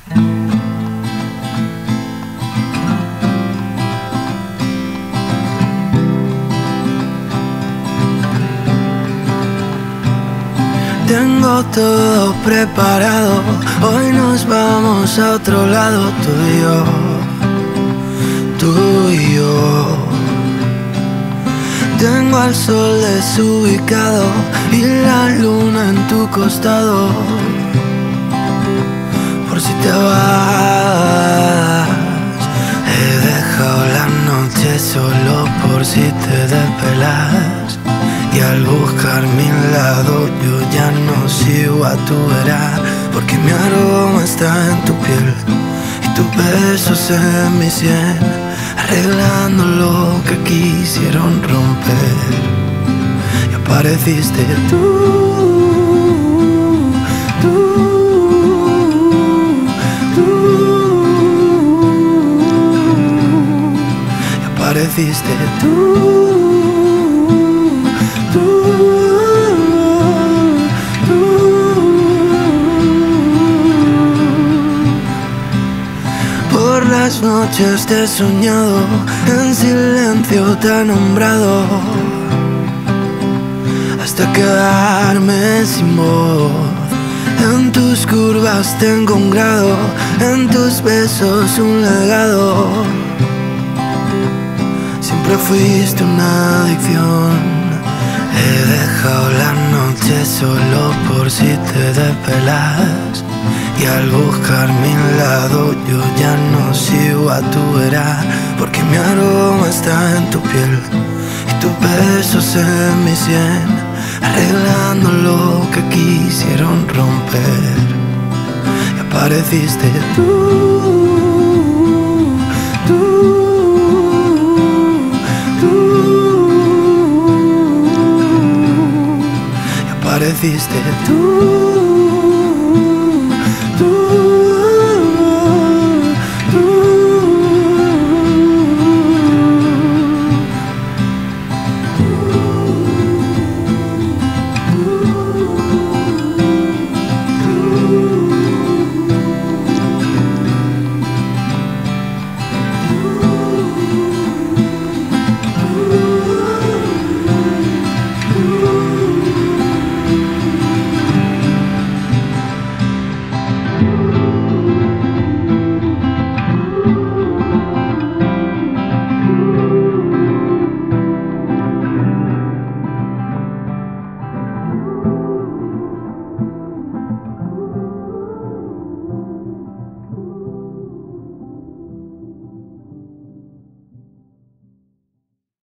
Tengo todo preparado, hoy nos vamos a otro lado, tú y yo, tú y yo. Tengo al sol desubicado y la luna en tu costado, por si te vas. He dejado la noche solo por si te desvelas, y al buscar mi lado yo ya no sigo a tu vera, porque mi aroma está en tu piel y tus besos en mi sien, arreglando lo que quisieron romper. Y apareciste tú, tú, tú, y apareciste tú. Por las noches te he soñado, en silencio te he nombrado, hasta quedarme sin voz. En tus curvas tengo un grado, en tus besos un legado. Siempre fuiste una adicción. He dejado la noche solo por si te desvelas, y al buscar mi lado yo ya no sigo a tu vera, porque mi aroma está en tu piel y tus besos en mi sien, arreglando lo que quisieron romper. Y apareciste tú, tú, tú, y apareciste tú.